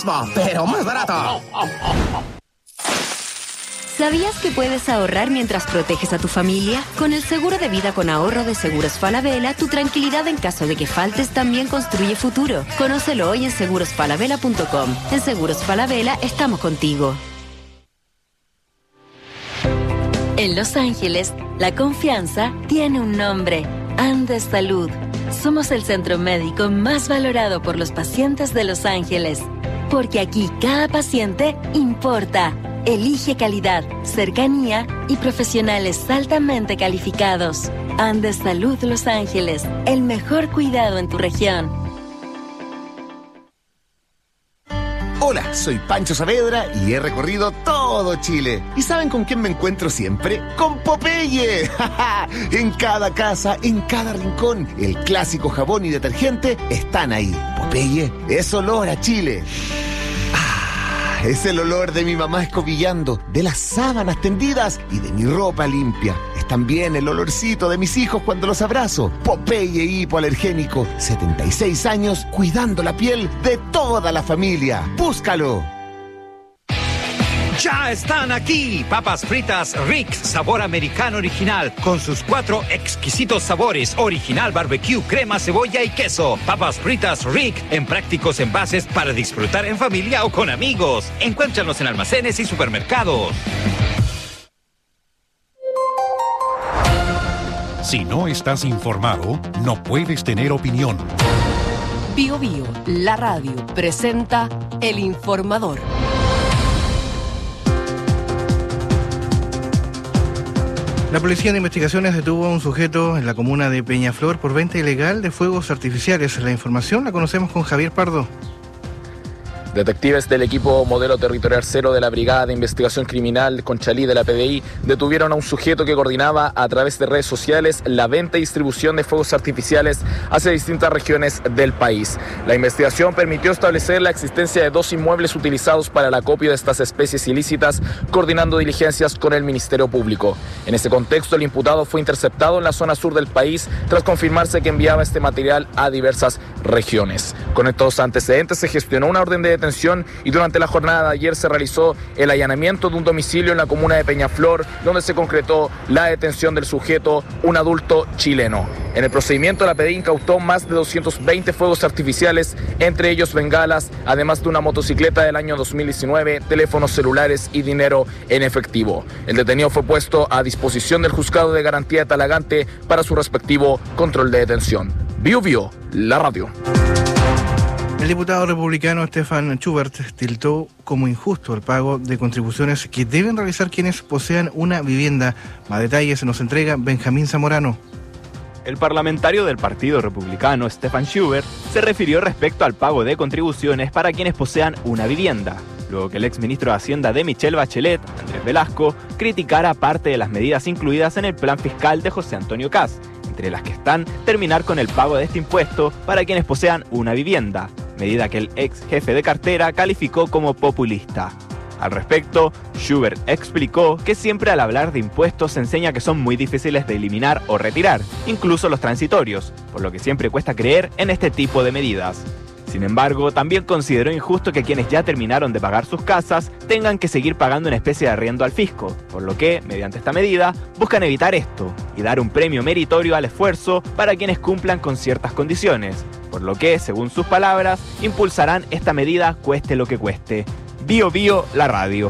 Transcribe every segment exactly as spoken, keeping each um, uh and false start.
mismo, pero más barato. ¿Sabías que puedes ahorrar mientras proteges a tu familia? Con el seguro de vida con ahorro de Seguros Falabella, tu tranquilidad en caso de que faltes también construye futuro. Conócelo hoy en seguros falabella punto com. En Seguros Falabella estamos contigo. En Los Ángeles, la confianza tiene un nombre: Andes Salud. Somos el centro médico más valorado por los pacientes de Los Ángeles, porque aquí cada paciente importa. Elige calidad, cercanía y profesionales altamente calificados. Andes Salud Los Ángeles, el mejor cuidado en tu región. Hola, soy Pancho Saavedra y he recorrido todo Chile. ¿Y saben con quién me encuentro siempre? ¡Con Popeye! En cada casa, en cada rincón, el clásico jabón y detergente están ahí. Popeye es olor a Chile. Es el olor de mi mamá escobillando, de las sábanas tendidas y de mi ropa limpia. Es también el olorcito de mis hijos cuando los abrazo. Popeye hipoalergénico, setenta y seis años cuidando la piel de toda la familia. ¡Búscalo! ¡Ya están aquí! Papas fritas Rick, sabor americano original, con sus cuatro exquisitos sabores: original, barbecue, crema, cebolla y queso. Papas fritas Rick, en prácticos envases para disfrutar en familia o con amigos. Encuéntranos en almacenes y supermercados. Si no estás informado, no puedes tener opinión. Bio Bio, la radio, presenta El Informador. La Policía de Investigaciones detuvo a un sujeto en la comuna de Peñaflor por venta ilegal de fuegos artificiales. La información la conocemos con Javier Pardo. Detectives del equipo Modelo Territorial Cero de la Brigada de Investigación Criminal Conchalí de la P D I detuvieron a un sujeto que coordinaba a través de redes sociales la venta y distribución de fuegos artificiales hacia distintas regiones del país. La investigación permitió establecer la existencia de dos inmuebles utilizados para el acopio de estas especies ilícitas, coordinando diligencias con el Ministerio Público. En ese contexto, el imputado fue interceptado en la zona sur del país tras confirmarse que enviaba este material a diversas regiones. Con estos antecedentes se gestionó una orden de detención y durante la jornada de ayer se realizó el allanamiento de un domicilio en la comuna de Peñaflor, donde se concretó la detención del sujeto, un adulto chileno. En el procedimiento, la P D I incautó más de doscientos veinte fuegos artificiales, entre ellos bengalas, además de una motocicleta del año dos mil diecinueve, teléfonos celulares y dinero en efectivo. El detenido fue puesto a disposición del Juzgado de Garantía de Talagante para su respectivo control de detención. Bio Bio, la radio. El diputado republicano Stefan Schubert tildó como injusto el pago de contribuciones que deben realizar quienes posean una vivienda. Más detalles nos entrega Benjamín Zamorano. El parlamentario del Partido Republicano, Stefan Schubert, se refirió respecto al pago de contribuciones para quienes posean una vivienda, luego que el exministro de Hacienda de Michelle Bachelet, Andrés Velasco, criticara parte de las medidas incluidas en el plan fiscal de José Antonio Kast, entre las que están terminar con el pago de este impuesto para quienes posean una vivienda, medida que el ex jefe de cartera calificó como populista. Al respecto, Schubert explicó que siempre al hablar de impuestos se enseña que son muy difíciles de eliminar o retirar, incluso los transitorios, por lo que siempre cuesta creer en este tipo de medidas. Sin embargo, también consideró injusto que quienes ya terminaron de pagar sus casas tengan que seguir pagando una especie de arriendo al fisco, por lo que, mediante esta medida, buscan evitar esto y dar un premio meritorio al esfuerzo para quienes cumplan con ciertas condiciones, por lo que, según sus palabras, impulsarán esta medida cueste lo que cueste. Bio Bio, la radio.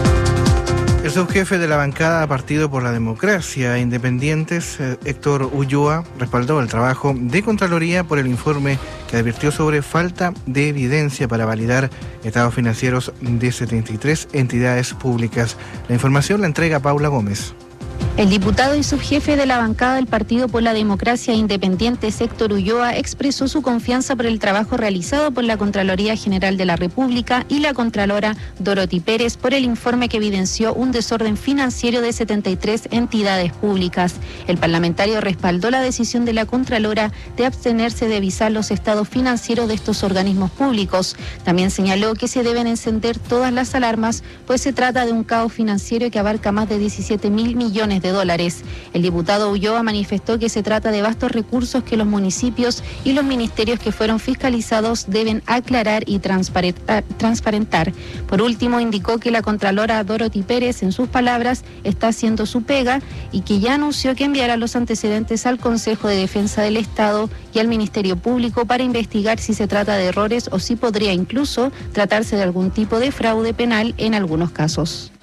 El subjefe de la bancada Partido por la Democracia Independientes, Héctor Ulloa, respaldó el trabajo de Contraloría por el informe que advirtió sobre falta de evidencia para validar estados financieros de setenta y tres entidades públicas. La información la entrega Paula Gómez. El diputado y subjefe de la bancada del Partido por la Democracia Independiente, Héctor Ulloa, expresó su confianza por el trabajo realizado por la Contraloría General de la República y la Contralora Dorothy Pérez por el informe que evidenció un desorden financiero de setenta y tres entidades públicas. El parlamentario respaldó la decisión de la Contralora de abstenerse de visar los estados financieros de estos organismos públicos. También señaló que se deben encender todas las alarmas, pues se trata de un caos financiero que abarca más de diecisiete mil millones millones de dólares. El diputado Ulloa manifestó que se trata de vastos recursos que los municipios y los ministerios que fueron fiscalizados deben aclarar y transparentar. Por último, indicó que la contralora Dorothy Pérez, en sus palabras, está haciendo su pega y que ya anunció que enviará los antecedentes al Consejo de Defensa del Estado y al Ministerio Público para investigar si se trata de errores o si podría incluso tratarse de algún tipo de fraude penal en algunos casos.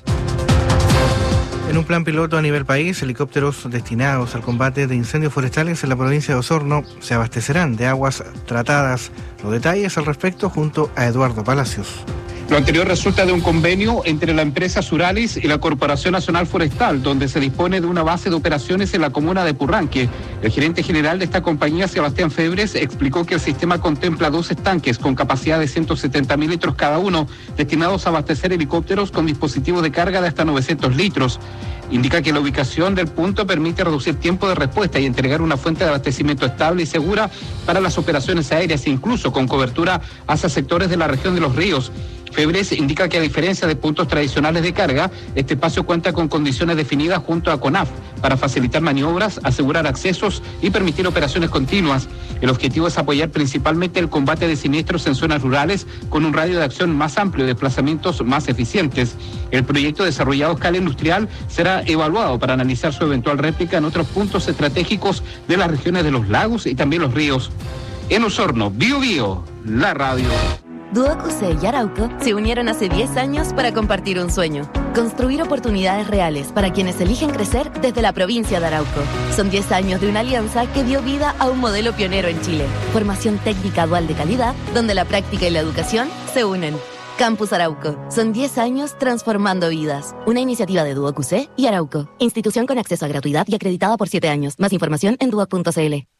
En un plan piloto a nivel país, helicópteros destinados al combate de incendios forestales en la provincia de Osorno se abastecerán de aguas tratadas. Los detalles al respecto junto a Eduardo Palacios. Lo anterior resulta de un convenio entre la empresa Suralis y la Corporación Nacional Forestal, donde se dispone de una base de operaciones en la comuna de Purranque. El gerente general de esta compañía, Sebastián Febres, explicó que el sistema contempla dos estanques con capacidad de ciento setenta mil litros cada uno, destinados a abastecer helicópteros con dispositivos de carga de hasta novecientos litros. Indica que la ubicación del punto permite reducir tiempo de respuesta y entregar una fuente de abastecimiento estable y segura para las operaciones aéreas, incluso con cobertura hacia sectores de la región de Los Ríos. Febres indica que a diferencia de puntos tradicionales de carga, este espacio cuenta con condiciones definidas junto a CONAF para facilitar maniobras, asegurar accesos y permitir operaciones continuas. El objetivo es apoyar principalmente el combate de siniestros en zonas rurales con un radio de acción más amplio y desplazamientos más eficientes. El proyecto desarrollado a escala industrial será evaluado para analizar su eventual réplica en otros puntos estratégicos de las regiones de los lagos y también los ríos. En Osorno, Bio Bio, la radio. Duocuse y Arauco se unieron hace diez años para compartir un sueño: construir oportunidades reales para quienes eligen crecer desde la provincia de Arauco. Son diez años de una alianza que dio vida a un modelo pionero en Chile. Formación técnica dual de calidad, donde la práctica y la educación se unen. Campus Arauco. Son diez años transformando vidas. Una iniciativa de Duocuse y Arauco. Institución con acceso a gratuidad y acreditada por siete años. Más información en duoc punto c l.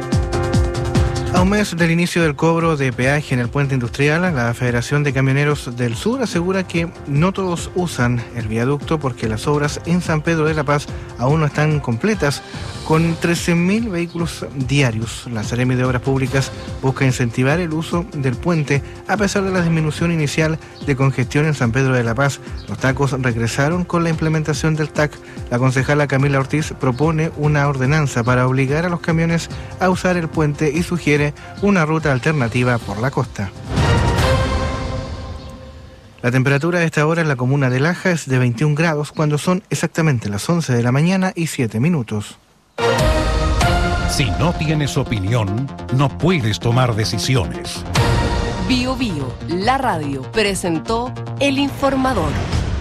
A un mes del inicio del cobro de peaje en el puente industrial, la Federación de Camioneros del Sur asegura que no todos usan el viaducto porque las obras en San Pedro de la Paz aún no están completas. Con trece mil vehículos diarios, la Seremi de Obras Públicas busca incentivar el uso del puente a pesar de la disminución inicial de congestión en San Pedro de la Paz. Los tacos regresaron con la implementación del T A C. La concejala Camila Ortiz propone una ordenanza para obligar a los camiones a usar el puente y sugiere una ruta alternativa por la costa. La temperatura a esta hora en la comuna de Laja es de veintiún grados cuando son exactamente las once de la mañana y siete minutos. Si no tienes opinión, no puedes tomar decisiones. Bio Bio, la radio, presentó El Informador.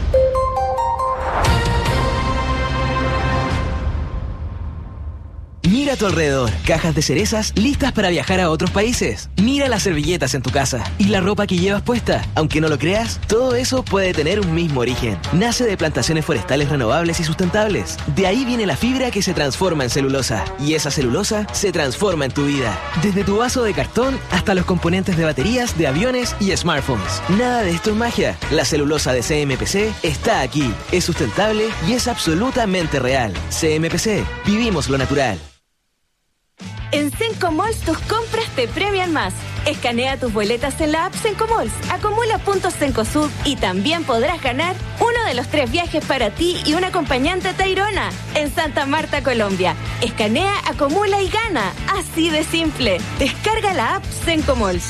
Mira a tu alrededor, cajas de cerezas listas para viajar a otros países. Mira las servilletas en tu casa y la ropa que llevas puesta. Aunque no lo creas, todo eso puede tener un mismo origen. Nace de plantaciones forestales renovables y sustentables. De ahí viene la fibra que se transforma en celulosa. Y esa celulosa se transforma en tu vida. Desde tu vaso de cartón hasta los componentes de baterías, de aviones y smartphones. Nada de esto es magia. La celulosa de C M P C está aquí. Es sustentable y es absolutamente real. C M P C. Vivimos lo natural. En Sencomalls tus compras te premian más. Escanea tus boletas en la app Sencomalls, acumula puntos Cencosud y también podrás ganar uno de los tres viajes para ti y un acompañante a Tayrona en Santa Marta, Colombia. Escanea, acumula y gana. Así de simple. Descarga la app Sencomalls.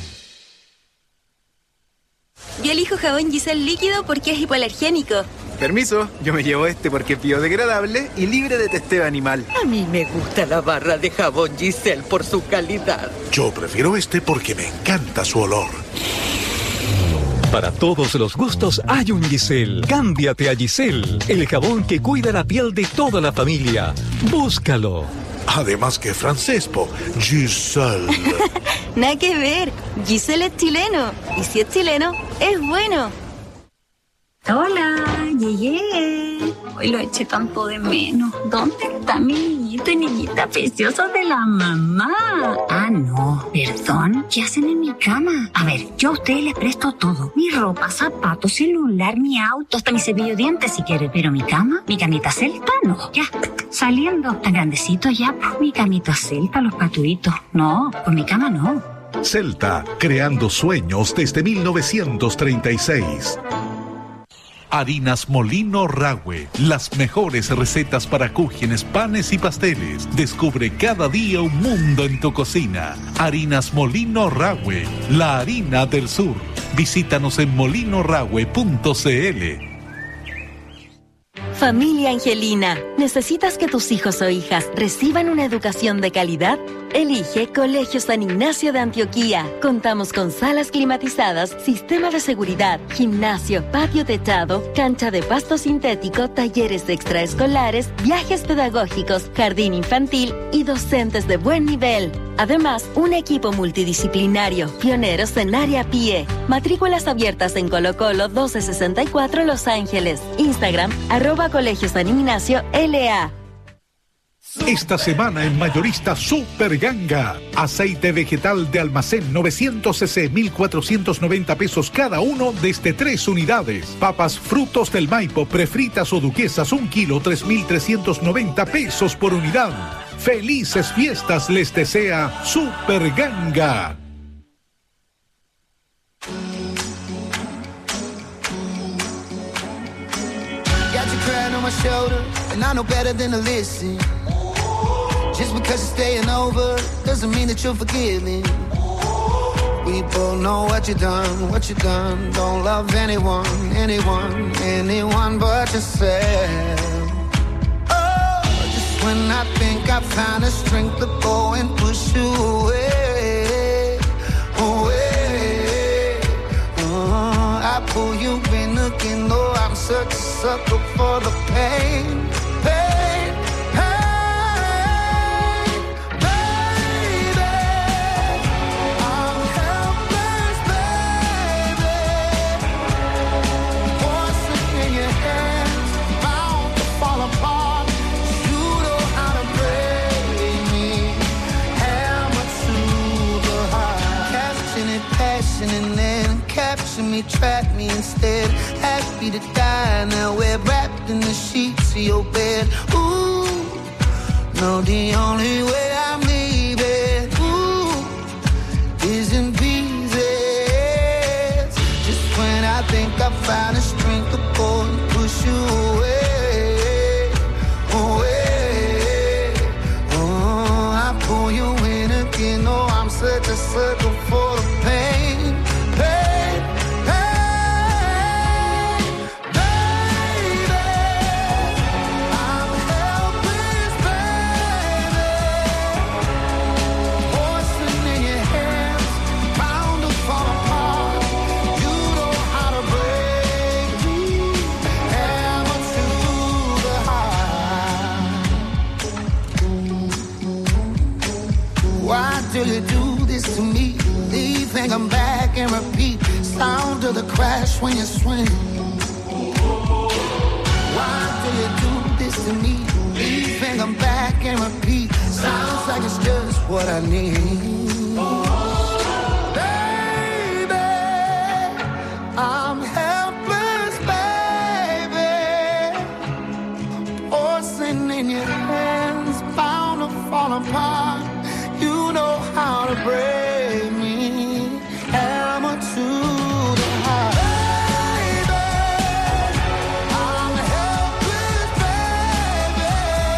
Yo elijo jabón Giselle líquido porque es hipoalergénico. Permiso, yo me llevo este porque es biodegradable y libre de testeo animal. A mí me gusta la barra de jabón Giselle por su calidad. Yo prefiero este porque me encanta su olor. Para todos los gustos hay un Giselle. Cámbiate a Giselle, el jabón que cuida la piel de toda la familia. Búscalo. Además que francés, po. Giselle. Nada que ver. Giselle es chileno. Y si es chileno, es bueno. Hola, llegué. Hoy lo eché tanto de menos. ¿Dónde está mi niñito y niñita preciosa de la mamá? Ah, no, perdón. ¿Qué hacen en mi cama? A ver, yo a ustedes les presto todo. Mi ropa, zapatos, celular, mi auto, hasta mi cepillo de dientes si quieren. Pero mi cama, mi camita celta, no. Ya, saliendo. Tan grandecito ya, pues mi camita celta, los patuitos. No, pues mi cama no. Celta, creando sueños desde mil novecientos treinta y seis. Harinas Molino Rahue, las mejores recetas para cúgenes, panes y pasteles. Descubre cada día un mundo en tu cocina. Harinas Molino Rahue, la harina del sur. Visítanos en molino rahue punto c l. Familia Angelina, ¿necesitas que tus hijos o hijas reciban una educación de calidad? Elige Colegio San Ignacio de Antioquía. Contamos con salas climatizadas, sistema de seguridad, gimnasio, patio techado, cancha de pasto sintético, talleres extraescolares, viajes pedagógicos, jardín infantil y docentes de buen nivel. Además, un equipo multidisciplinario, pioneros en área P I E. Matrículas abiertas en Colo Colo doce sesenta y cuatro Los Ángeles. Instagram, arroba Colegio San Ignacio L A. Esta semana en Mayorista Super Ganga. Aceite vegetal de almacén novecientos centilitros, mil cuatrocientos noventa pesos cada uno desde tres unidades. Papas Frutos del Maipo, prefritas o duquesas, un kilo, tres mil trescientos noventa pesos por unidad. Felices fiestas les desea Super Ganga. Just because you're staying over doesn't mean that you'll forgive me. We both know what you done, what you done. Don't love anyone, anyone, anyone but yourself. Oh, just when I think I found the strength to go and push you away, away. Uh, I pull you in again, though I'm such a sucker for the pain, pain. And then capture me, trap me instead. Happy to die, now we're wrapped in the sheets of your bed. Ooh, no, the only way I'm leaving, ooh, is in pieces. Just when I think I found the strength to go and push you away, away. Oh, I pull you in again, oh, I'm such a sucker for the pain. Do you do this to me? Leave and come back and repeat. Sound of the crash when you swing. Why do you do this to me? Leave and come back and repeat. Sounds like it's just what I need. Baby, I'm helpless, baby. Poison in your hands, bound to fall apart. You know how to break me, hammer to the heart. Baby, I'm helpless, baby.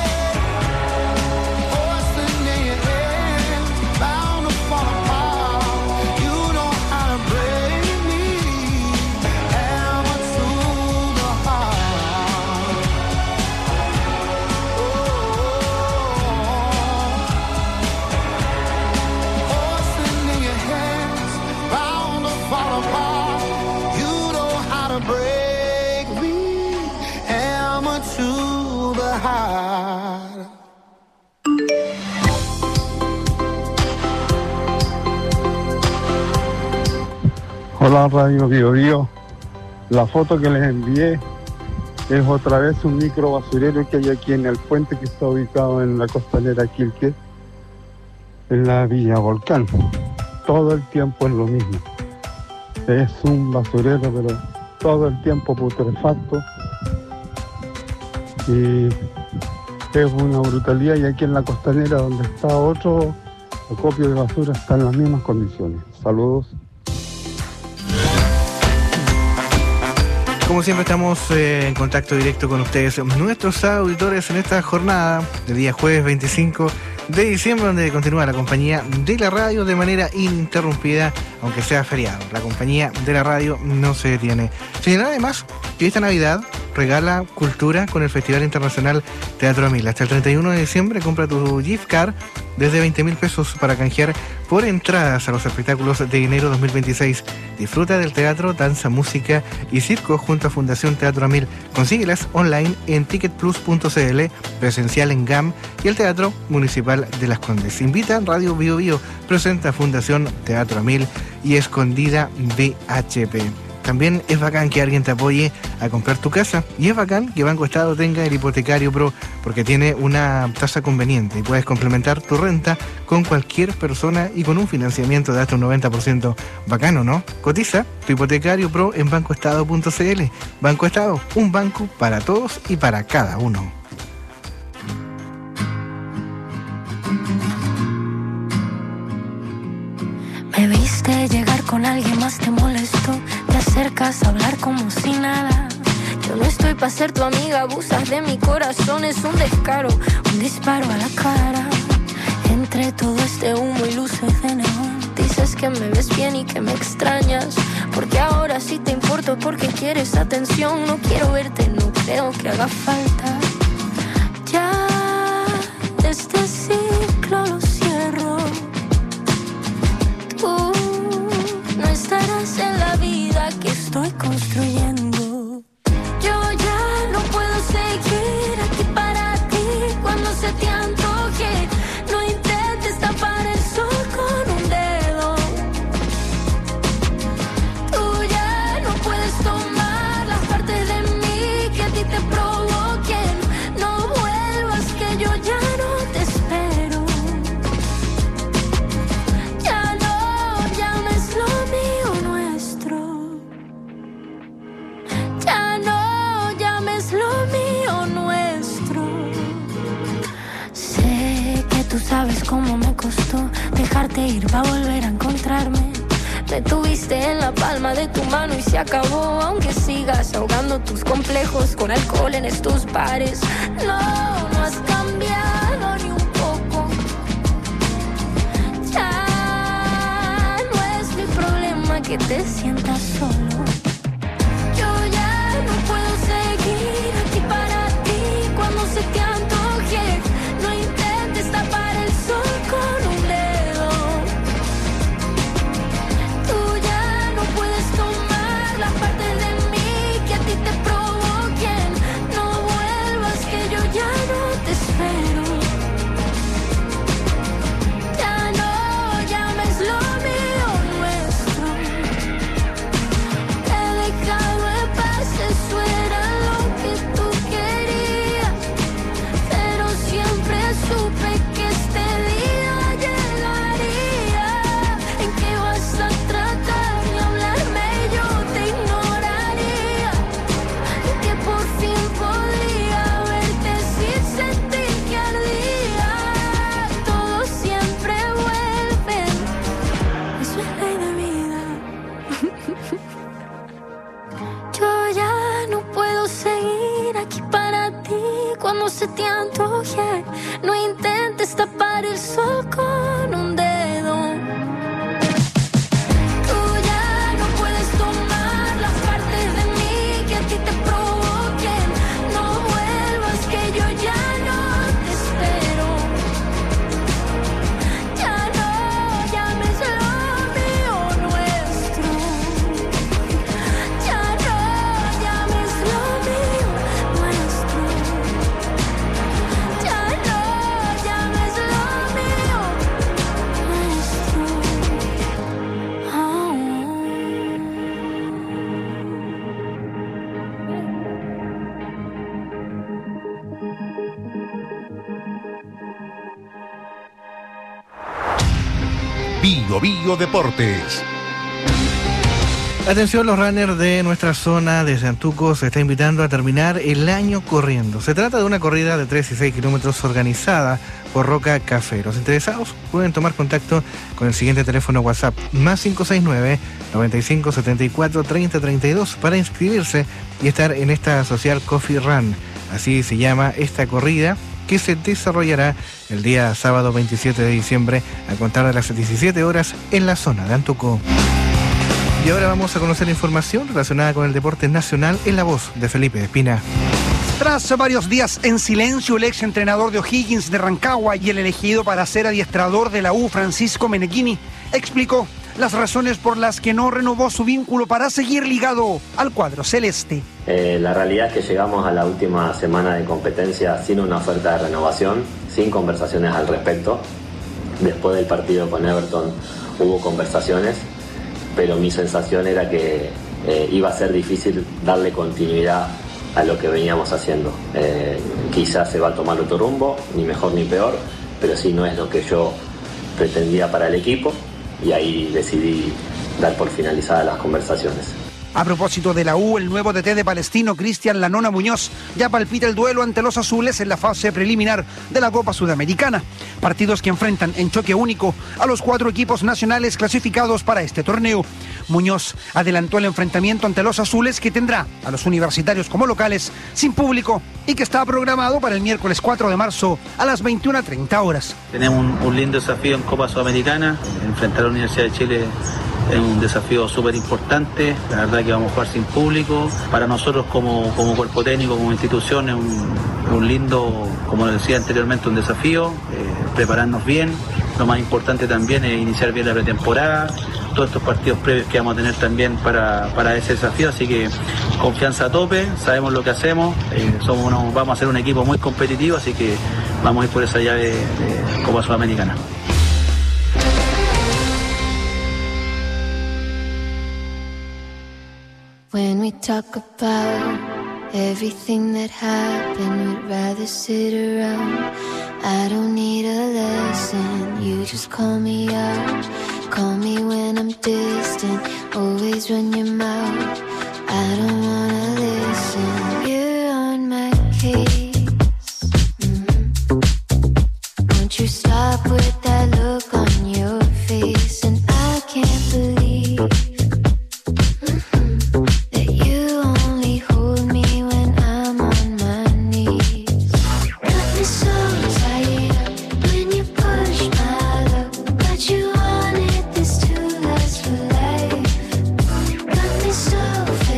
Poison in your hands, bound to fall apart. You know how to break me, hammer to the heart. Oh. Break me, hammer to the heart. Hola Radio Bio Bio. La foto que les envié es otra vez un micro basurero que hay aquí en el puente que está ubicado en la costanera Quilque, en la Villa Volcán. Todo el tiempo es lo mismo. Es un basurero, pero todo el tiempo putrefacto, y es una brutalidad. Y aquí en la costanera, donde está otro acopio de basura, está en las mismas condiciones. Saludos. Como Como siempre estamos eh, en contacto directo con ustedes, nuestros auditores, en esta jornada del día jueves veinticinco de diciembre, donde continúa la compañía de la radio de manera ininterrumpida, aunque sea feriado. La compañía de la radio no se detiene. Señalar además que esta Navidad regala cultura con el Festival Internacional Teatro a Mil. Hasta el treinta y uno de diciembre compra tu gift card desde veinte mil pesos para canjear por entradas a los espectáculos de enero dos mil veintiséis. Disfruta del teatro, danza, música y circo junto a Fundación Teatro a Mil. Consíguelas online en ticket plus punto c l, presencial en G A M y el Teatro Municipal de Las Condes. Invita Radio Bio Bio, presenta Fundación Teatro a Mil y Escondida B H P. También es bacán que alguien te apoye a comprar tu casa, y es bacán que Banco Estado tenga el Hipotecario Pro, porque tiene una tasa conveniente y puedes complementar tu renta con cualquier persona y con un financiamiento de hasta un noventa por ciento. Bacano, ¿no? Cotiza tu Hipotecario Pro en banco estado punto c l. Banco Estado, un banco para todos y para cada uno. Me viste llegar con alguien más, te molestó. Te acercas a hablar como si nada. Yo no estoy para ser tu amiga, abusas de mi corazón. Es un descaro, un disparo a la cara. Entre todo este humo y luces de neón, dices que me ves bien y que me extrañas, porque ahora sí te importo, porque quieres atención. No quiero verte, no creo que haga falta. Ya este ciclo lo cierro. Tú no estarás en la vida que estoy construyendo. Yo ya no puedo seguir aquí para ti cuando se te antoje. No intentes tapar el sol con un dedo. Tú ya no puedes tomar las partes de mí que a ti te provoquen. No vuelvas, que yo ya no te espero. Ya no llames lo mío nuestro. Ya no llames lo mío nuestro. Sé que tú sabes cómo me costó dejarte ir para volver a encontrarme. Me tuviste en la palma de tu mano y se acabó, aunque sigas ahogando tus complejos con alcohol en estos bares. No, no has cambiado ni un poco. Ya no es mi problema que te sientas solo. Yo ya no puedo seguir aquí para ti cuando se te antoje. No intentes tapar el sol con un dedo. Tú ya no puedes tomar la parte de mí que a ti te provoquen. No vuelvas, que yo ya no te espero. Ya no llames lo mío nuestro. Te he dejado en paz, eso era lo que tú querías. Pero siempre supe que este día llegaría en que vas a tratar de hablarme, yo te ignoraría. En que por fin podría verte sin sentir que ardía. Todo siempre vuelve, eso es ley de vida. Yo ya no puedo seguir aquí para ti cuando se te antoje. No intentes tapar el sol con un dedo. Tú ya no puedes tomar las partes de mí que a ti te provoquen. No vuelvas, que yo ya no te espero. Ya no llames lo mío nuestro. Ya no llames lo mío nuestro. Ya no llames lo mío nuestro. Oh. Bio Bio Deportes. Atención, los runners de nuestra zona de Santuco se está invitando a terminar el año corriendo. Se trata de una corrida de tres y seis kilómetros organizada por Roca Café. Los interesados pueden tomar contacto con el siguiente teléfono WhatsApp, más cinco seis nueve, noventa y cinco, setenta y cuatro, treinta, treinta y dos, para inscribirse y estar en esta Social Coffee Run. Así se llama esta corrida, que se desarrollará el día sábado veintisiete de diciembre a contar de las diecisiete horas en la zona de Antuco. Y ahora vamos a conocer información relacionada con el deporte nacional en la voz de Felipe Espina. Tras varios días en silencio, el ex entrenador de O'Higgins de Rancagua y el elegido para ser adiestrador de la U, Francisco Meneghini, explicó las razones por las que no renovó su vínculo para seguir ligado al cuadro celeste. Eh, la realidad es que llegamos a la última semana de competencia sin una oferta de renovación, sin conversaciones al respecto. Después del partido con Everton hubo conversaciones, pero mi sensación era que eh, iba a ser difícil darle continuidad a lo que veníamos haciendo. Eh, quizás se va a tomar otro rumbo, ni mejor ni peor, pero sí no es lo que yo pretendía para el equipo, y ahí decidí dar por finalizadas las conversaciones. A propósito de la U, el nuevo D T de Palestino, Cristian Lanona Muñoz, ya palpita el duelo ante los azules en la fase preliminar de la Copa Sudamericana. Partidos que enfrentan en choque único a los cuatro equipos nacionales clasificados para este torneo. Muñoz adelantó el enfrentamiento ante los azules, que tendrá a los universitarios como locales sin público y que está programado para el miércoles cuatro de marzo a las veintiuna treinta horas. Tenemos un, un lindo desafío en Copa Sudamericana. Enfrentar a la Universidad de Chile es un desafío súper importante. La verdad que vamos a jugar sin público. Para nosotros como, como cuerpo técnico, como institución, es un, un lindo, como decía anteriormente, un desafío. Eh, prepararnos bien. Lo más importante también es iniciar bien la pretemporada. Todos estos partidos previos que vamos a tener también para, para ese desafío. Así que confianza a tope, sabemos lo que hacemos. Eh, somos unos, vamos a ser un equipo muy competitivo, así que vamos a ir por esa llave de, de Copa Sudamericana. When we talk about everything that happened, we'd rather sit around. I don't need a lesson, you just call me out. Call me when I'm distant, always run your mouth. I don't wanna listen, you're on my case. Mm-hmm. Won't you stop with that look on your face? And I can't believe so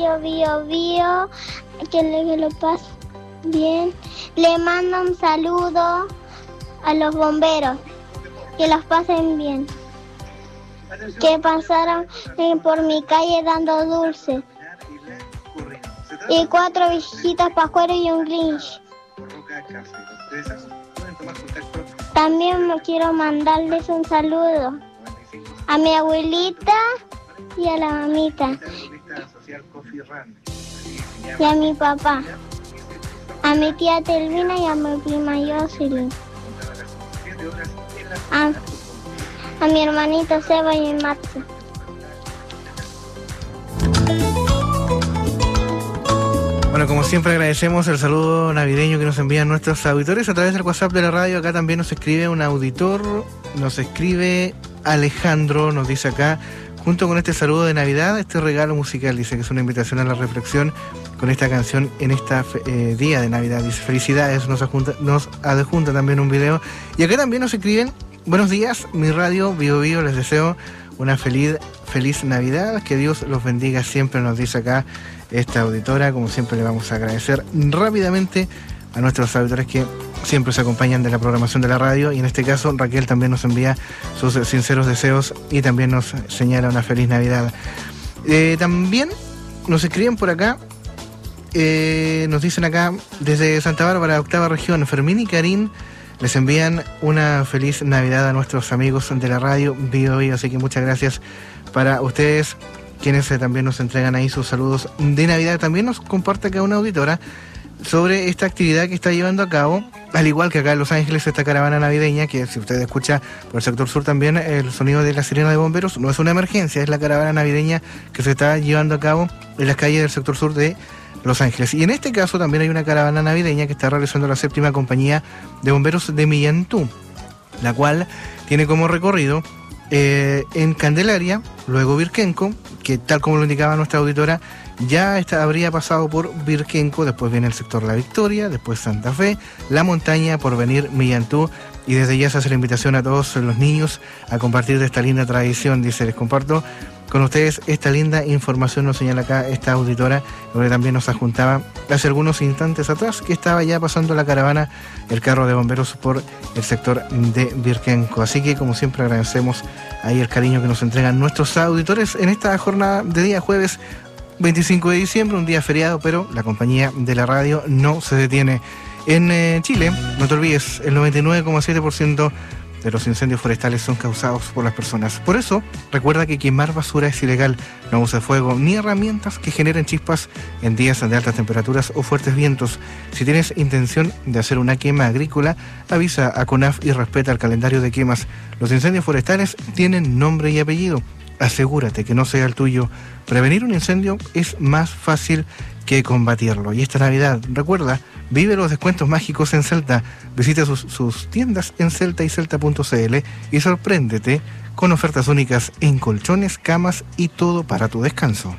Radio Bio Bio, que le que lo pase bien. Le mando un saludo a los bomberos, que los pasen bien. Que pasaron eh, por mi calle dando dulces. Y cuatro viejitas pajueros y un Grinch. También me quiero mandarles un saludo a mi abuelita y a la mamita y a mi papá, a mi tía Telvina y a mi prima Jocelyn, a, a mi hermanito Seba y mi Matsu. Bueno, como siempre agradecemos el saludo navideño que nos envían nuestros auditores a través del WhatsApp de la radio. Acá también nos escribe un auditor, nos escribe Alejandro, nos dice acá, junto con este saludo de Navidad, este regalo musical, dice que es una invitación a la reflexión con esta canción en este eh, día de Navidad. Dice, felicidades, nos adjunta, nos adjunta también un video. Y acá también nos escriben, buenos días, mi radio Bio Bio, les deseo una feliz, feliz Navidad, que Dios los bendiga siempre, nos dice acá esta auditora. Como siempre le vamos a agradecer rápidamente a nuestros auditores que siempre se acompañan de la programación de la radio, y en este caso Raquel también nos envía sus sinceros deseos y también nos señala una feliz Navidad. Eh, también nos escriben por acá, eh, nos dicen acá desde Santa Bárbara, octava región, Fermín y Karim les envían una feliz Navidad a nuestros amigos de la radio Bio Bio, así que muchas gracias para ustedes, quienes eh, también nos entregan ahí sus saludos de Navidad. También nos comparte acá una auditora sobre esta actividad que está llevando a cabo, al igual que acá en Los Ángeles, esta caravana navideña, que si usted escucha por el sector sur también el sonido de la sirena de bomberos, no es una emergencia, es la caravana navideña que se está llevando a cabo en las calles del sector sur de Los Ángeles. Y en este caso también hay una caravana navideña que está realizando la séptima compañía de bomberos de Millantú, la cual tiene como recorrido eh, en Candelaria, luego Virquenco, que tal como lo indicaba nuestra auditora, ya está, habría pasado por Virquenco, después viene el sector La Victoria, después Santa Fe, La Montaña, Porvenir, Millantú, y desde ya se hace la invitación a todos los niños a compartir de esta linda tradición. Dice, les comparto con ustedes esta linda información, nos señala acá esta auditora, donde también nos adjuntaba hace algunos instantes atrás que estaba ya pasando la caravana, el carro de bomberos por el sector de Virquenco. Así que, como siempre, agradecemos ahí el cariño que nos entregan nuestros auditores en esta jornada de día jueves veinticinco de diciembre, un día feriado, pero la compañía de la radio no se detiene. En eh, Chile, no te olvides, el noventa y nueve coma siete por ciento de los incendios forestales son causados por las personas. Por eso, recuerda que quemar basura es ilegal. No use fuego ni herramientas que generen chispas en días de altas temperaturas o fuertes vientos. Si tienes intención de hacer una quema agrícola, avisa a CONAF y respeta el calendario de quemas. Los incendios forestales tienen nombre y apellido. Asegúrate que no sea el tuyo. Prevenir un incendio es más fácil que combatirlo. Y esta Navidad, recuerda, vive los descuentos mágicos en Celta. Visita sus, sus tiendas en celta y celta punto c l y sorpréndete con ofertas únicas en colchones, camas y todo para tu descanso.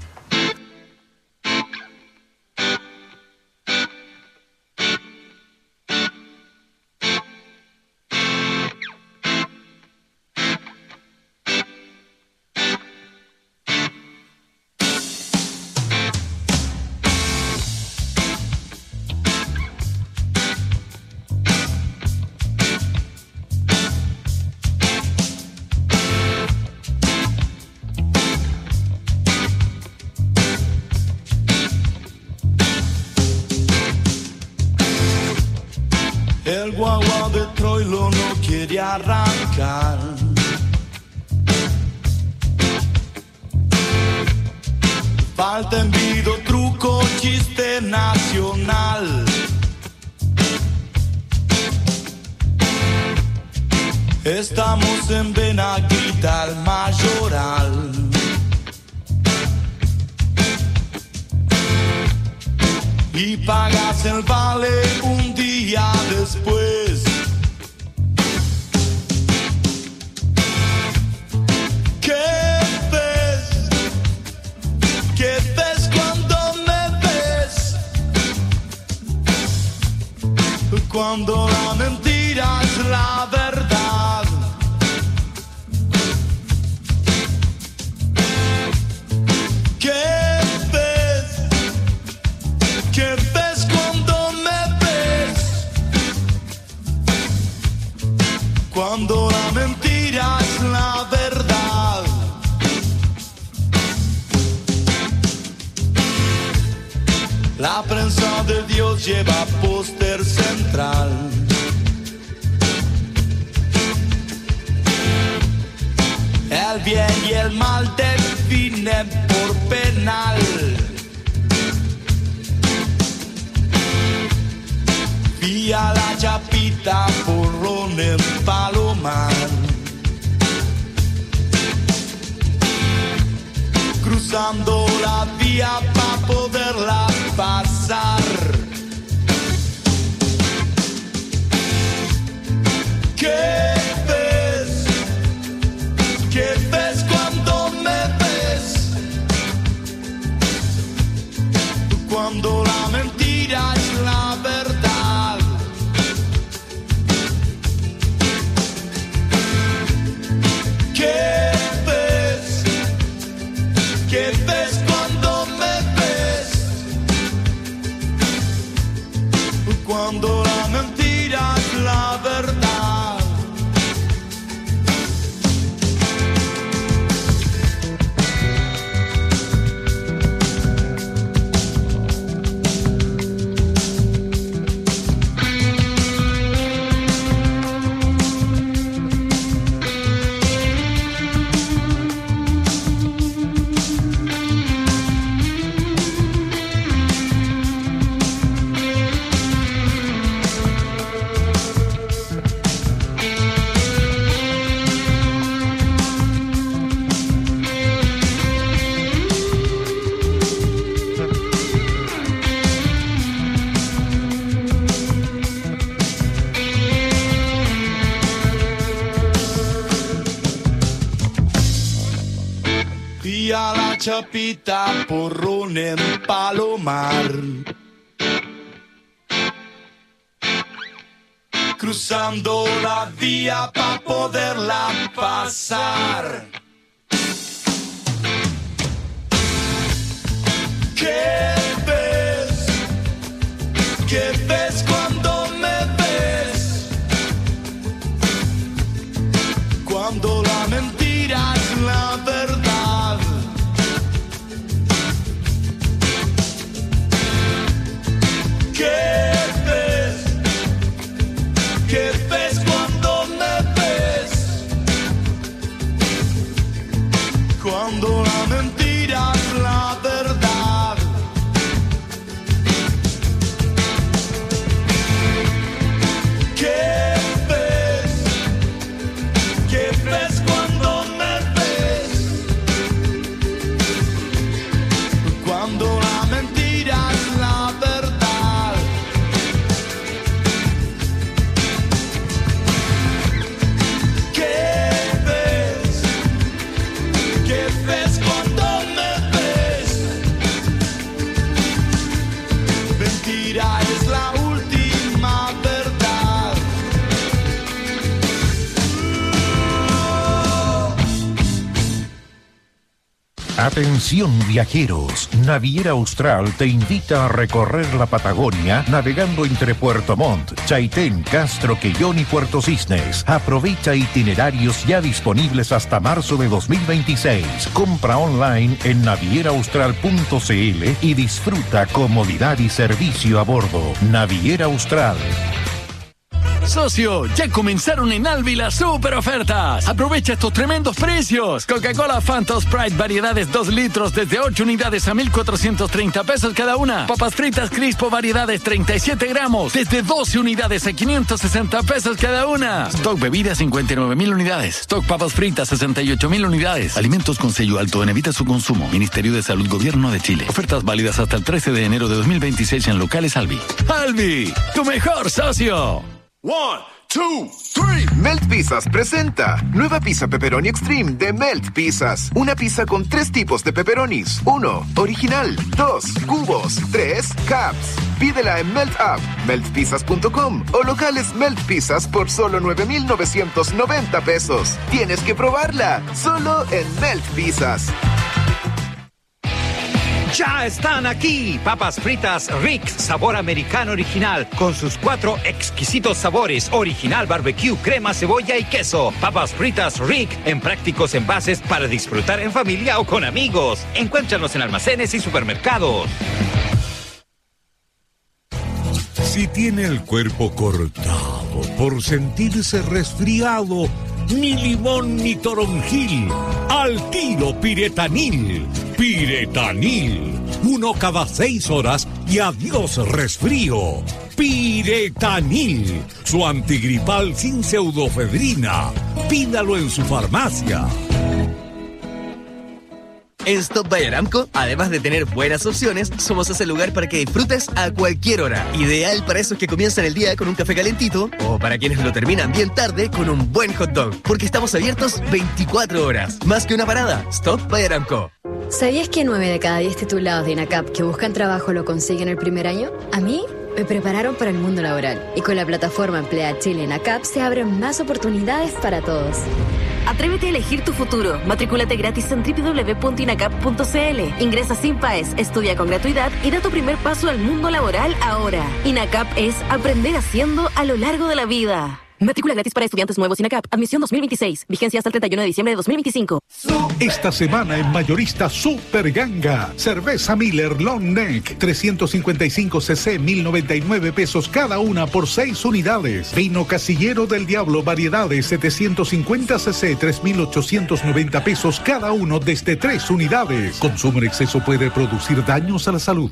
El guagua de Troilo no quiere arrancar. Falta envido, truco, chiste nacional. Estamos en Benaguita, el Mayoral. Y pagas el vale un día después. ¿Qué ves? ¿Qué ves cuando me ves? Cuando la mentira es la verdad. ¿Qué ves? La prensa de Dios lleva póster central. El bien y el mal definen por penal. Vía la Chapita, porrón en Palomar. Cruzando la vía para poderla pasar. ¿Qué ves? ¿Qué ves cuando me ves? Cuando la mentira es la verdad. ¿Qué ves? ¿Qué ves cuando me ves? Cuando la mentira es la verdad. A la Chapita, porrón en Palomar. Cruzando la vía para poderla pasar. ¿Qué ves? ¿Qué ves cuando me ves? Cuando la mentira es la verdad. ¿Qué ves? ¿Qué ves cuando me ves? Cuando la mentira es la verdad. ¿Qué ves? ¿Qué ves cuando me ves? Cuando la mentira es la verdad. Es la última verdad. Atención viajeros, Naviera Austral te invita a recorrer la Patagonia navegando entre Puerto Montt, Chaitén, Castro, Quellón y Puerto Cisnes. Aprovecha itinerarios ya disponibles hasta marzo de dos mil veintiséis. Compra online en naviera austral punto c l y disfruta comodidad y servicio a bordo. Naviera Austral. Socio, ya comenzaron en Alvi las super ofertas. Aprovecha estos tremendos precios. Coca-Cola Fanta Sprite variedades dos litros desde ocho unidades a mil cuatrocientos treinta pesos cada una. Papas fritas Crispo variedades treinta y siete gramos desde doce unidades a quinientos sesenta pesos cada una. Stock bebidas cincuenta y nueve mil unidades. Stock papas fritas sesenta y ocho mil unidades. Alimentos con sello alto en evita su consumo. Ministerio de Salud Gobierno de Chile. Ofertas válidas hasta el trece de enero de dos mil veintiséis en locales Alvi. Alvi, tu mejor socio. One, two, three. Melt Pizzas presenta nueva pizza pepperoni extreme de Melt Pizzas. Una pizza con tres tipos de pepperonis. Uno, original. Dos, cubos. Tres, caps. Pídela en Melt App, melt pizzas punto com o locales Melt Pizzas por solo nueve mil novecientos noventa pesos. Tienes que probarla, solo en Melt Pizzas. Ya están aquí, papas fritas Rick, sabor americano original, con sus cuatro exquisitos sabores, original barbecue, crema, cebolla y queso. Papas fritas Rick, en prácticos envases para disfrutar en familia o con amigos. Encuéntranos en almacenes y supermercados. Si tiene el cuerpo cortado por sentirse resfriado, ni limón ni toronjil, al tiro Piretanil. Piretanil, uno cada seis horas y adiós resfrío. Piretanil, su antigripal sin pseudofedrina. Pídalo en su farmacia. En Stop by Aramco, además de tener buenas opciones, somos ese lugar para que disfrutes a cualquier hora. Ideal para esos que comienzan el día con un café calentito o para quienes lo terminan bien tarde con un buen hot dog. Porque estamos abiertos veinticuatro horas. Más que una parada, Stop by Aramco. ¿Sabías que nueve de cada diez titulados de INACAP que buscan trabajo lo consiguen el primer año? A mí me prepararon para el mundo laboral. Y con la plataforma Emplea Chile INACAP se abren más oportunidades para todos. Atrévete a elegir tu futuro. Matricúlate gratis en doble u doble u doble u punto inacap punto c l. Ingresa sin P A E S, estudia con gratuidad y da tu primer paso al mundo laboral ahora. INACAP es aprender haciendo a lo largo de la vida. Matrícula gratis para estudiantes nuevos INACAP. Admisión dos mil veintiséis. Vigencia hasta el treinta y uno de diciembre de dos mil veinticinco. Esta semana en Mayorista Super Ganga. Cerveza Miller Long Neck, trescientos cincuenta y cinco cc, mil noventa y nueve pesos cada una por seis unidades. Vino Casillero del Diablo, variedades, setecientos cincuenta cc, tres mil ochocientos noventa pesos cada uno desde tres unidades. Consumo en exceso puede producir daños a la salud.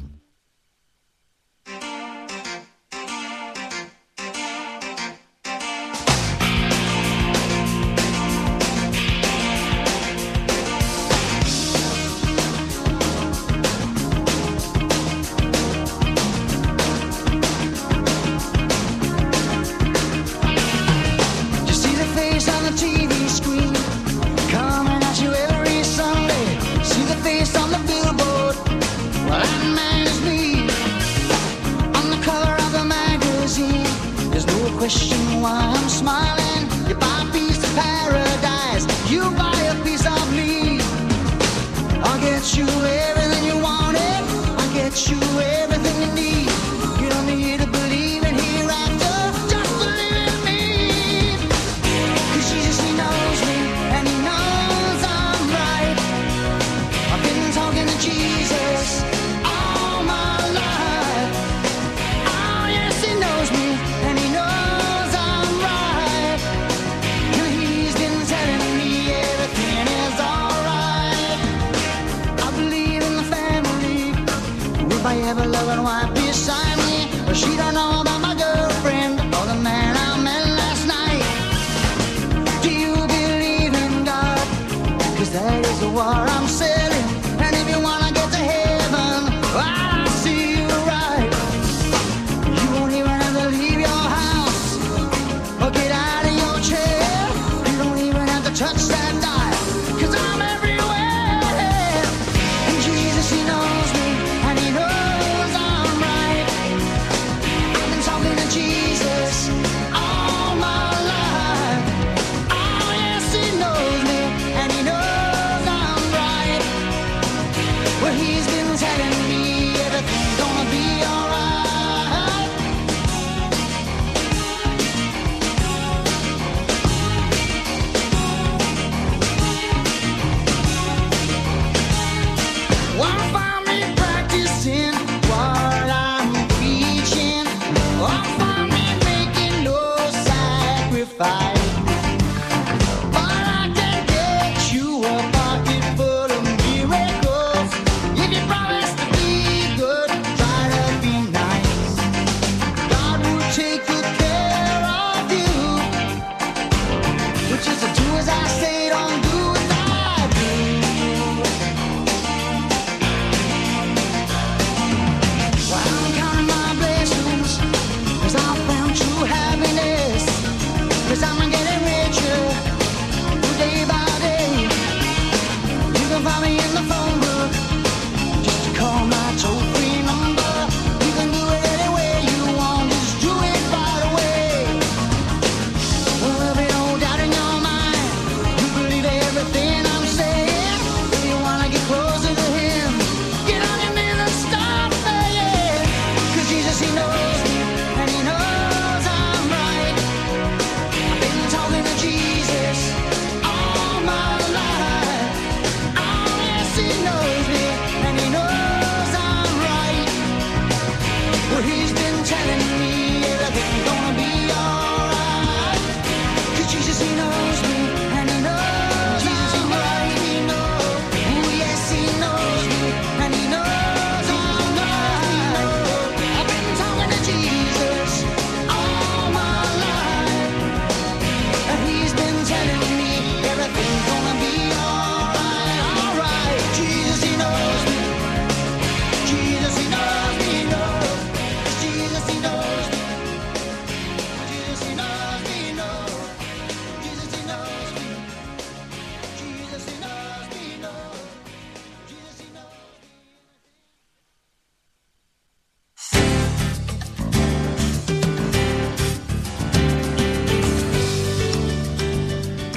He's been telling me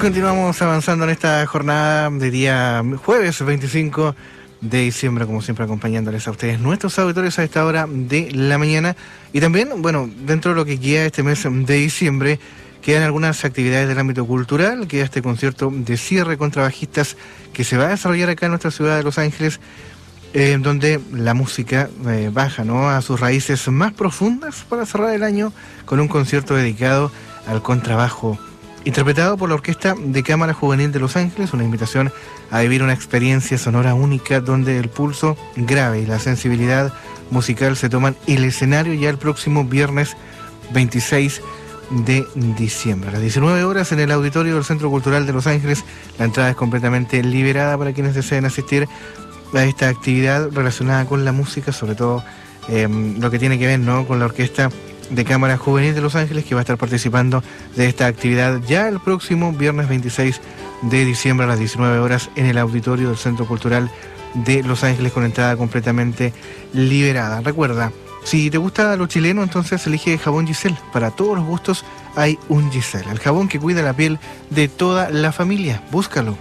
Continuamos avanzando en esta jornada de día jueves veinticinco de diciembre, como siempre acompañándoles a ustedes, nuestros auditores a esta hora de la mañana. Y también, bueno, dentro de lo que queda este mes de diciembre, quedan algunas actividades del ámbito cultural. Queda este concierto de cierre con trabajistas que se va a desarrollar acá en nuestra ciudad de Los Ángeles, eh, donde la música eh, baja, ¿no?, a sus raíces más profundas para cerrar el año con un concierto dedicado al contrabajo, interpretado por la Orquesta de Cámara Juvenil de Los Ángeles, una invitación a vivir una experiencia sonora única donde el pulso grave y la sensibilidad musical se toman el escenario ya el próximo viernes veintiséis de diciembre. A las diecinueve horas en el auditorio del Centro Cultural de Los Ángeles. La entrada es completamente liberada para quienes deseen asistir a esta actividad relacionada con la música, sobre todo eh, lo que tiene que ver, ¿no?, con la Orquesta de Cámara Juvenil de Los Ángeles, que va a estar participando de esta actividad ya el próximo viernes veintiséis de diciembre a las diecinueve horas en el auditorio del Centro Cultural de Los Ángeles, con entrada completamente liberada. Recuerda, si te gusta lo chileno, entonces elige jabón Giselle. Para todos los gustos hay un Giselle, el jabón que cuida la piel de toda la familia. Búscalo.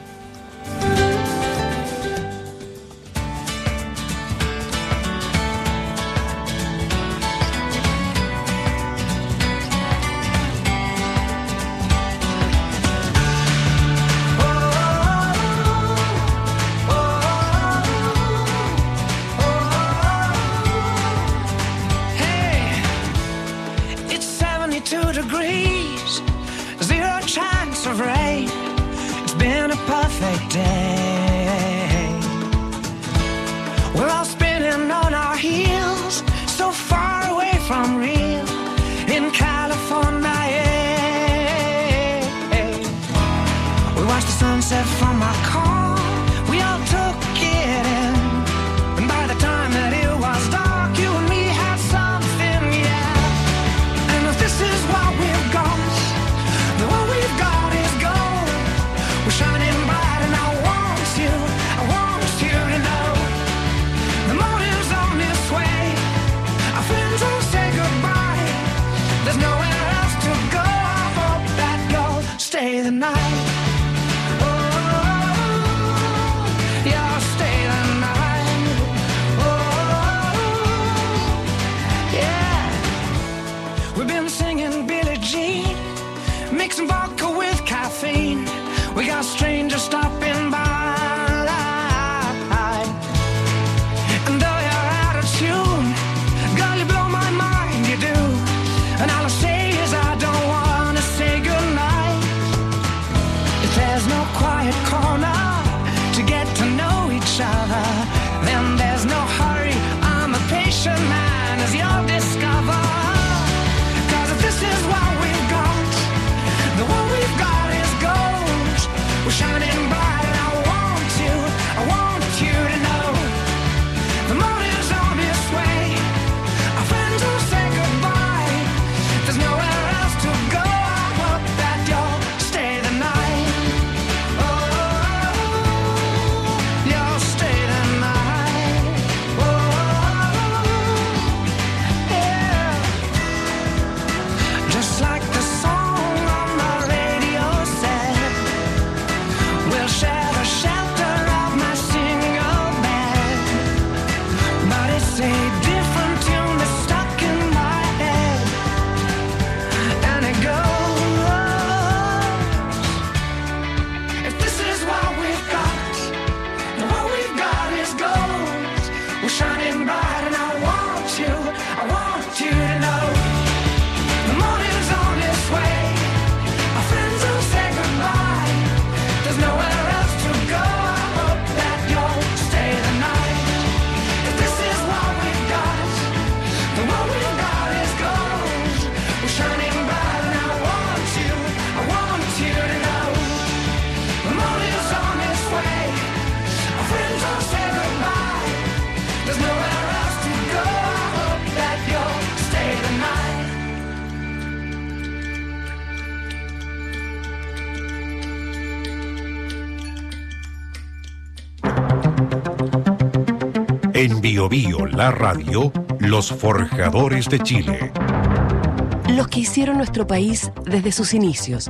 En Bio Bio, la radio, los forjadores de Chile. Los que hicieron nuestro país desde sus inicios.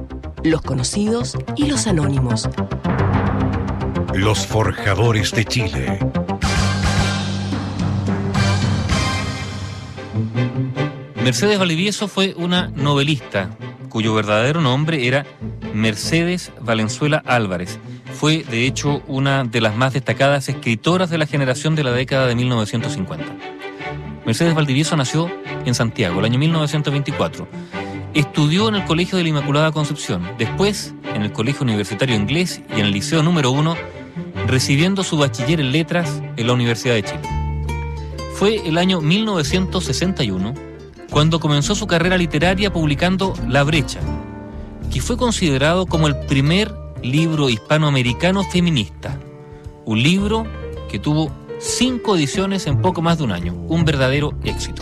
los conocidos y los anónimos. Los Forjadores de Chile. Mercedes Valdivieso fue una novelista cuyo verdadero nombre era Mercedes Valenzuela Álvarez. Fue, de hecho, una de las más destacadas escritoras de la generación de la década de mil novecientos cincuenta. Mercedes Valdivieso nació en Santiago, el año mil novecientos veinticuatro. Estudió en el Colegio de la Inmaculada Concepción, después en el Colegio Universitario Inglés y en el Liceo número uno, recibiendo su bachiller en Letras en la Universidad de Chile. Fue el año mil novecientos sesenta y uno cuando comenzó su carrera literaria publicando La Brecha, que fue considerado como el primer libro hispanoamericano feminista. Un libro que tuvo cinco ediciones en poco más de un año, un verdadero éxito.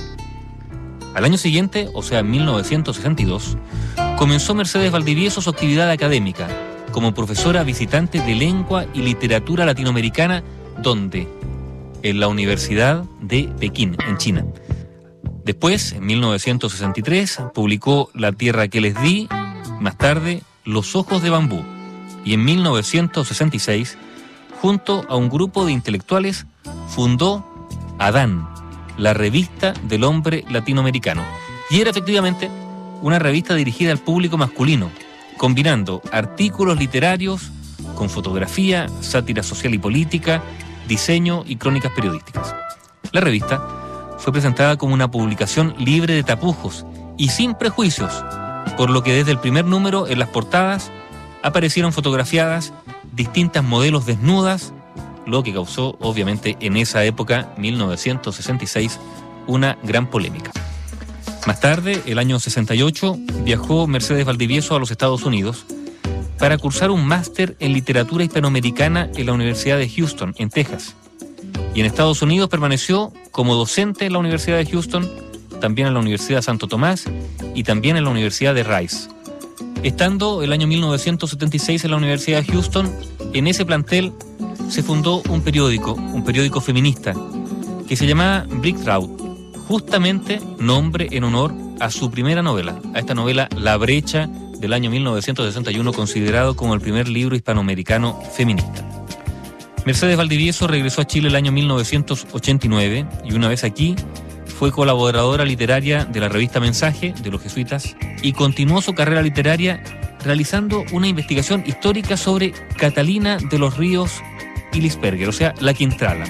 Al año siguiente, o sea, en mil novecientos sesenta y dos, comenzó Mercedes Valdivieso su actividad académica como profesora visitante de lengua y literatura latinoamericana, donde en la Universidad de Pekín, en China. Después, en mil novecientos sesenta y tres, publicó La tierra que les di, más tarde, Los ojos de bambú, y en mil novecientos sesenta y seis, junto a un grupo de intelectuales, fundó Adán, la revista del hombre latinoamericano. Y era efectivamente una revista dirigida al público masculino, combinando artículos literarios con fotografía, sátira social y política, diseño y crónicas periodísticas. La revista fue presentada como una publicación libre de tapujos y sin prejuicios, por lo que desde el primer número en las portadas aparecieron fotografiadas distintas modelos desnudas, lo que causó obviamente en esa época, mil novecientos sesenta y seis, una gran polémica. Más tarde, el año sesenta y ocho, viajó Mercedes Valdivieso a los Estados Unidos para cursar un máster en literatura hispanoamericana en la Universidad de Houston, en Texas. Y en Estados Unidos permaneció como docente en la Universidad de Houston, también en la Universidad de Santo Tomás y también en la Universidad de Rice. Estando el año mil novecientos setenta y seis en la Universidad de Houston, en ese plantel se fundó un periódico, un periódico feminista, que se llamaba Brick Road, justamente nombre en honor a su primera novela, a esta novela La Brecha del año mil novecientos sesenta y uno, considerado como el primer libro hispanoamericano feminista. Mercedes Valdivieso regresó a Chile el año mil novecientos ochenta y nueve y una vez aquí fue colaboradora literaria de la revista Mensaje de los jesuitas y continuó su carrera literaria realizando una investigación histórica sobre Catalina de los Ríos y Lisperger, o sea, la Quintrala.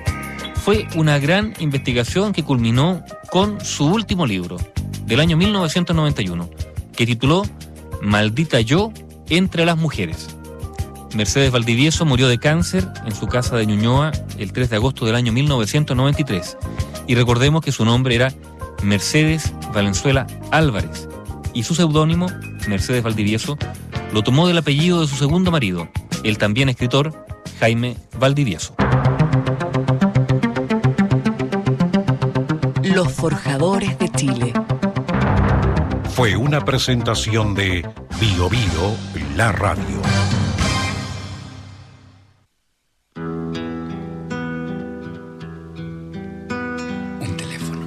Fue una gran investigación que culminó con su último libro, del año mil novecientos noventa y uno, que tituló Maldita yo entre las mujeres. Mercedes Valdivieso murió de cáncer en su casa de Ñuñoa el tres de agosto del año mil novecientos noventa y tres. Y recordemos que su nombre era Mercedes Valenzuela Álvarez y su seudónimo, Mercedes Valdivieso, lo tomó del apellido de su segundo marido, el también escritor Jaime Valdivieso. Los Forjadores de Chile. Fue una presentación de Bio Bio, la radio. Un teléfono.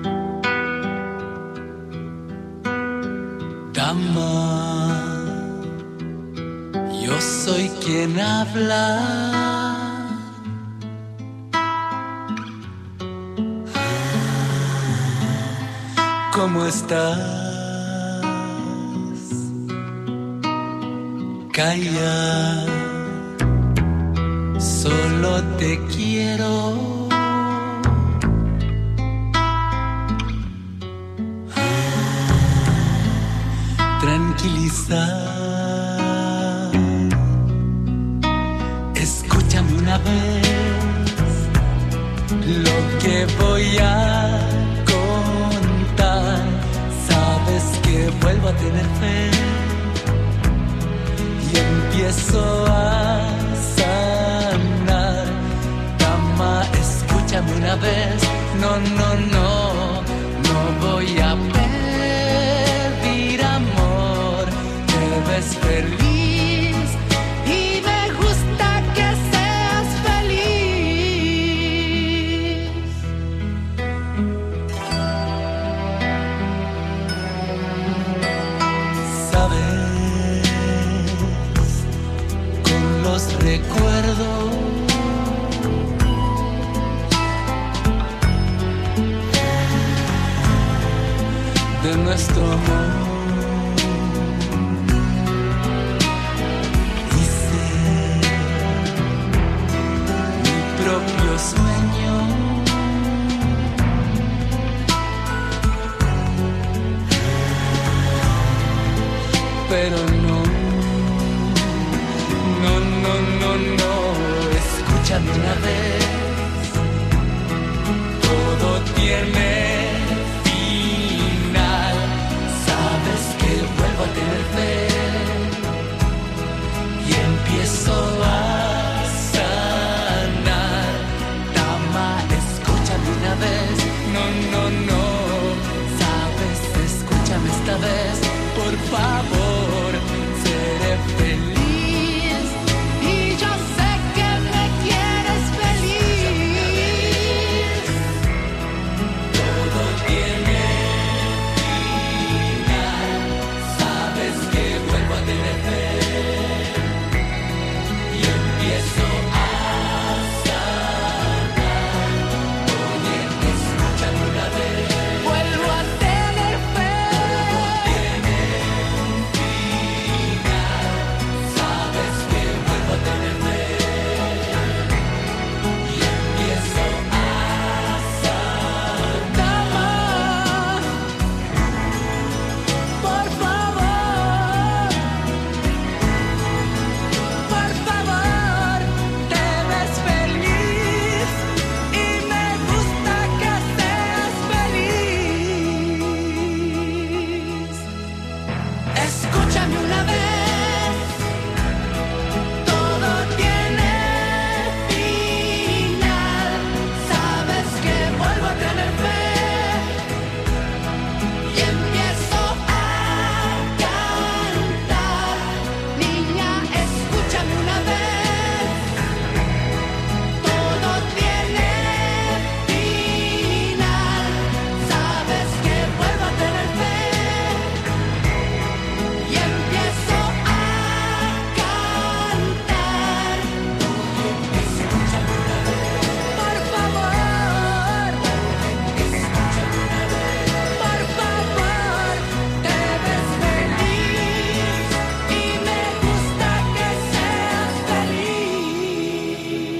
Dama, yo soy quien habla. ¿Cómo estás? Calla, solo te quiero. Tranquilizar. Escúchame una vez lo que voy a sabes que vuelvo a tener fe y empiezo a sanar. Dama, escúchame una vez. No, no, no, no voy a pedir amor. Te ves feliz y me gusta que seas feliz. Sabes de nuestro amor. Hice mi propio sueño, pero no, no, no, no, no. Escúchame una vez, todo tiene final. Sabes que vuelvo a tener fe y empiezo a sanar. Dama, escúchame una vez, no, no, no. Sabes, escúchame esta vez, por favor, seré feliz. Y yo sé que me quieres feliz. Todo tiene final. Sabes que vuelvo a tener fe y empiezo a sanar. Oye, escúchame una vez, vuelvo a tener fe. Todo tiene sabes que vuelvo a tener fe y empiezo a sanar. Por favor, por favor, te ves feliz y me gusta que seas feliz. Escúchame una vez, todo tiene final. Sabes que vuelvo a tener fe y empiezo a cantar. Niña, escúchame una vez, todo tiene final. Sabes que vuelvo a tener fe y empiezo a cantar. Escúchame una vez, por favor. Escúchame una vez, por favor. Te ves feliz y me gusta que seas feliz.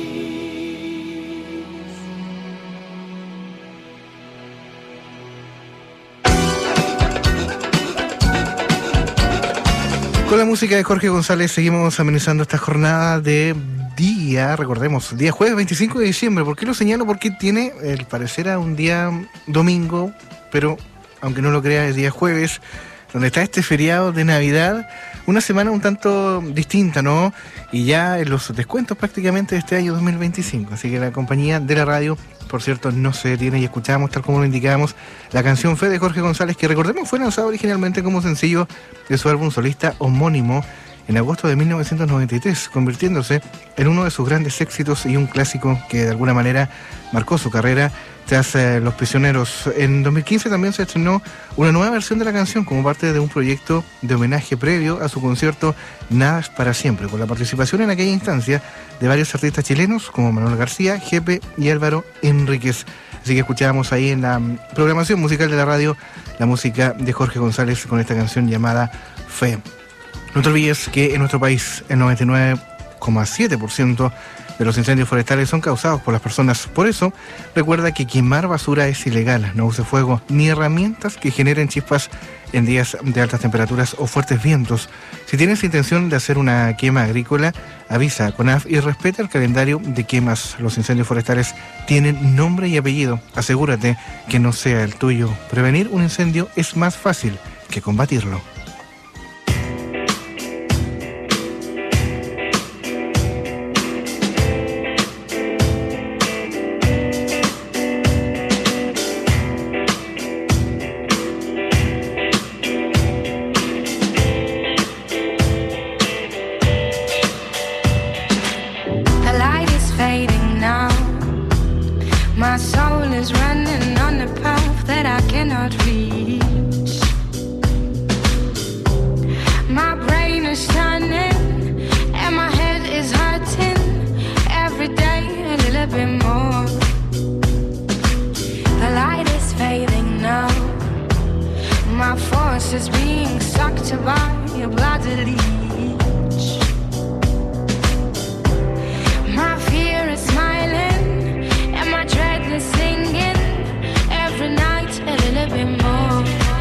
Con la música de Jorge González seguimos amenizando esta jornada de día, recordemos, día jueves veinticinco de diciembre. ¿Por qué lo señalo? Porque tiene el parecer a un día domingo, pero aunque no lo crea es día jueves, donde está este feriado de Navidad, una semana un tanto distinta, ¿no? Y ya en los descuentos prácticamente de este año dos mil veinticinco. Así que la compañía de la radio, por cierto, no se detiene y escuchamos, tal como lo indicábamos, la canción Fe de Jorge González, que recordemos fue lanzado originalmente como sencillo de su álbum solista homónimo en agosto de mil novecientos noventa y tres, convirtiéndose en uno de sus grandes éxitos y un clásico que de alguna manera marcó su carrera tras eh, Los Prisioneros. En dos mil quince también se estrenó una nueva versión de la canción como parte de un proyecto de homenaje previo a su concierto Nada es para siempre, con la participación en aquella instancia de varios artistas chilenos como Manuel García, Jepe y Álvaro Enríquez. Así que escuchábamos ahí en la programación musical de la radio la música de Jorge González con esta canción llamada Fe. No te olvides que en nuestro país el noventa y nueve coma siete por ciento de los incendios forestales son causados por las personas. Por eso, recuerda que quemar basura es ilegal. No use fuego ni herramientas que generen chispas en días de altas temperaturas o fuertes vientos. Si tienes intención de hacer una quema agrícola, avisa a CONAF y respeta el calendario de quemas. Los incendios forestales tienen nombre y apellido. Asegúrate que no sea el tuyo. Prevenir un incendio es más fácil que combatirlo. my forces being sucked by a bloody leech. My fear is smiling and my dread is singing every night a little bit more.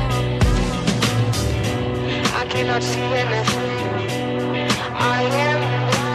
I cannot see anything. I am.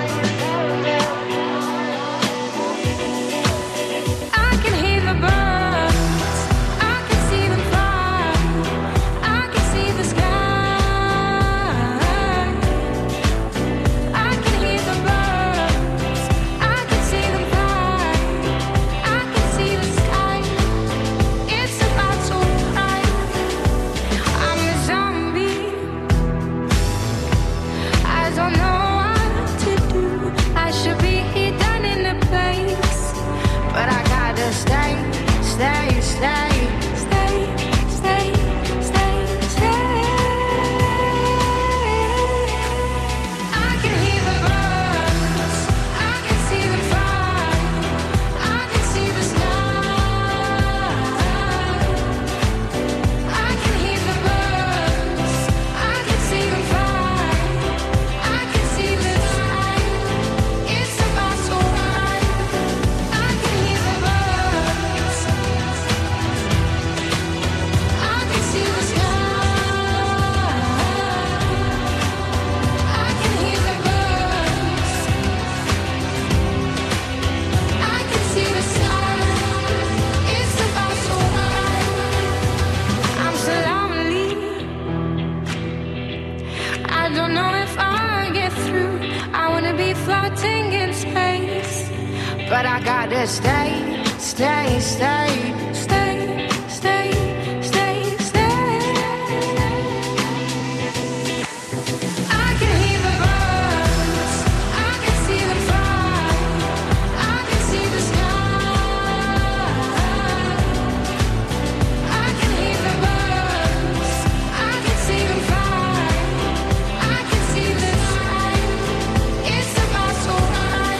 But I gotta stay, stay, stay, stay, stay, stay, stay. I can hear the birds, I can see them fly, I can see the sky. I can hear the birds, I can see them fly, I can see the sky. It's about so right.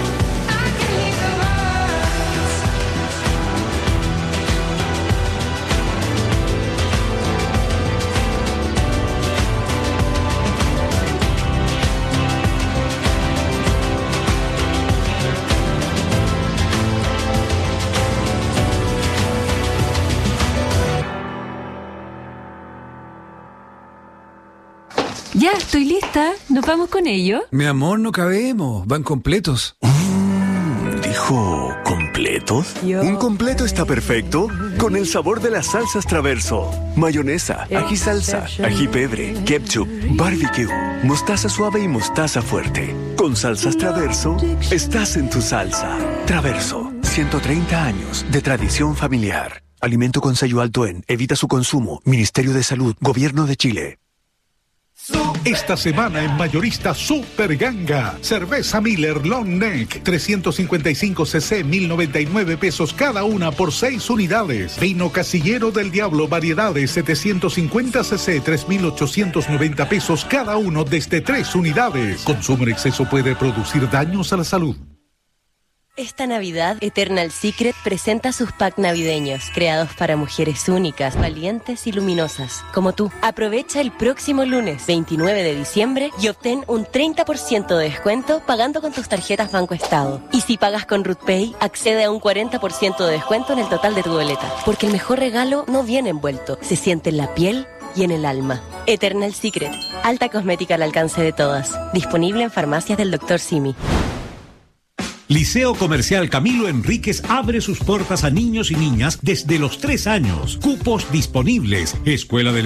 Ya, estoy lista. ¿Nos vamos con ello? Mi amor, no cabemos. Van completos. Mm, ¿dijo completos? Yo. Un completo está perfecto con el sabor de las salsas Traverso. Mayonesa, ají salsa, ají pebre, ketchup, barbecue, mostaza suave y mostaza fuerte. Con salsas Traverso, estás en tu salsa. Traverso, ciento treinta años de tradición familiar. Alimento con sello alto en. Evita su consumo. Ministerio de Salud. Gobierno de Chile. Esta semana en Mayorista Super Ganga, cerveza Miller Long Neck, trescientos cincuenta y cinco cc, mil noventa y nueve pesos cada una por seis unidades. Vino Casillero del Diablo, variedades, setecientos cincuenta cc, tres mil ochocientos noventa pesos cada uno desde tres unidades. Consumo en exceso puede producir daños a la salud. Esta Navidad, Eternal Secret presenta sus packs navideños, creados para mujeres únicas, valientes y luminosas, como tú. Aprovecha el próximo lunes, veintinueve de diciembre, y obtén un treinta por ciento de descuento pagando con tus tarjetas Banco Estado. Y si pagas con RutPay, accede a un cuarenta por ciento de descuento en el total de tu boleta. Porque el mejor regalo no viene envuelto, se siente en la piel y en el alma. Eternal Secret, alta cosmética al alcance de todas. Disponible en farmacias del doctor Simi. Liceo Comercial Camilo Enríquez abre sus puertas a niños y niñas desde los tres años. Cupos disponibles. Escuela de